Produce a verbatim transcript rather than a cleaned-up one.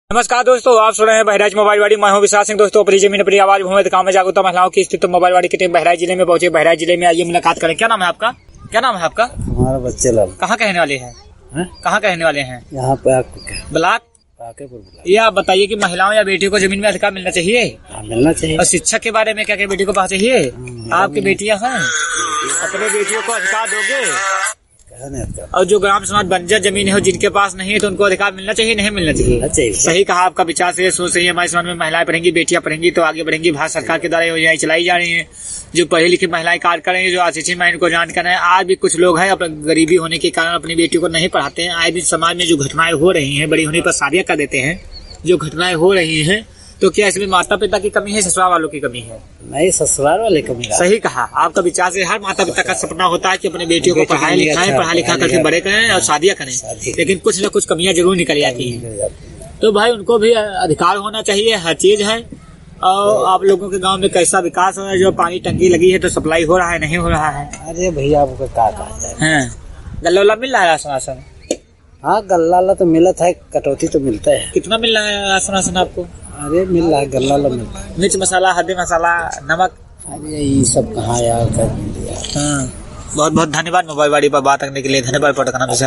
नमस्कार दोस्तों, आप सुन रहे हैं बहराइच मोबाइल वाड़ी। मैं हूं विशाल सिंह। दोस्तों अपनी जमीन अपनी आवाज भूमि काम में जागरूकता महिलाओं की स्थिति मोबाइल वाड़ी की टीम बहराइच जिले में पहुंचे। बहराइच जिले में आइए मुलाकात करें। क्या नाम है आपका? क्या नाम है आपका? हमारा बच्चे लाल। कहाँ कहने वाले हैं? कहाँ कहने वाले हैं? यहाँ पे ब्लॉक। ये आप बताइए कि महिलाओं या बेटियों को जमीन में अधिकार मिलना चाहिए? हाँ, मिलना चाहिए। और शिक्षा के बारे में क्या क्या बेटी को पास चाहिए? आपकी बेटियां हैं, अपने बेटियों को अधिकार दोगे? और जो ग्राम समाज बंजर जमीन है जिनके पास नहीं है तो उनको अधिकार मिलना चाहिए नहीं मिलना चाहिए? चाहिए। सही कहा, आपका विचार से सोच सही है। हमारे समाज में महिलाएं पढ़ेंगी, बेटियां पढ़ेंगी तो आगे बढ़ेंगी। भारत सरकार के द्वारा योजनाएं चलाई जा रही हैं। जो पढ़ी लिखी महिलाएं कार्य कर रही है, जो अशिक्षित महिलाओं को जान कर रहे हैं। आज भी कुछ लोग हैं अपने गरीबी होने के कारण अपनी बेटियों को नहीं पढ़ाते हैं। आज भी समाज में जो घटनाएं हो रही हैं, बड़ी होने पर शादियां कर देते हैं, जो घटनाएं हो रही हैं, तो क्या इसमें माता पिता की कमी है, ससुराल वालों की कमी है? नहीं, ससुराल वाले कमी। सही कहा, आपका विचार से हर माता पिता का सपना होता है कि अपने बेटियों को पढ़ाए लिखाएं, पढ़ा लिखा करके बड़े करें और शादियां करें, लेकिन कुछ न कुछ कमियां जरूर निकल जाती हैं। तो भाई उनको भी अधिकार होना चाहिए, हर चीज है। और आप लोगों के गांव में कैसा विकास हो रहा है? जो पानी टंकी लगी है तो सप्लाई हो रहा है नहीं हो रहा है? अरे भैया आपको क्या कहा जाए, गल्ला उल्ला मिल रहा है राशन राशन? हाँ, गल्ला तो मिलता है, कटौती तो मिलता है। कितना मिल रहा है राशन राशन आपको? अरे मिल रहा है, गल्ला मिलता है। मिर्च मसाला, हल्दी मसाला, नमक? अरे ये सब कहाँ यार कर दिया। बहुत बहुत धन्यवाद मोबाइल वाड़ी पर बात करने के लिए। धन्यवाद।